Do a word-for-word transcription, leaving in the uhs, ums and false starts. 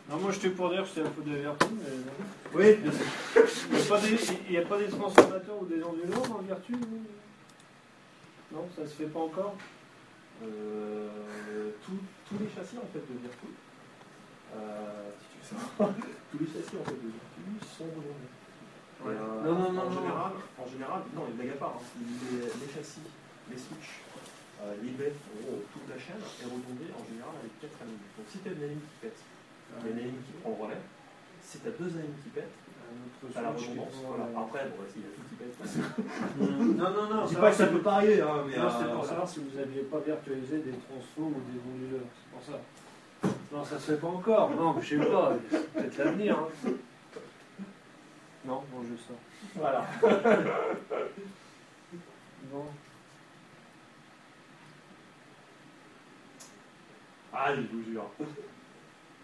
Non, moi j'étais pour dire que c'était la faute de Vertu, mais... Oui. Il n'y a pas des transformateurs ou des onduleurs dans Vertu? Non, ça se fait pas encore. euh, tout, Tous les châssis en fait de Vertu, euh, si tu veux savoir, tous les châssis en fait de Vertu sont redondés. Ouais. Euh, non, non, non, en non. général, en général, non, il ne blague à part. Hein. Les, les châssis, les switches, euh, les baies, en gros, toute la chaîne est redondée en général avec quatre anneaux. Donc si tu as une anime qui pète, il y a une anime qui prend le relais. Si tu as deux animes qui pètent, tu as la redondance. Voilà. Après, bon, il y a tout qui pète. Non, non, non. Je dis pas que ça peut pas arriver. Hein, mais non, euh, c'est pour savoir si vous n'aviez pas virtualisé des transfos ou des onduleurs. C'est pour ça. Non, ça se fait pas encore. Non, je sais pas. C'est peut-être l'avenir. Hein. Non, bon, je sors. Voilà. Bon. Allez, je vous jure.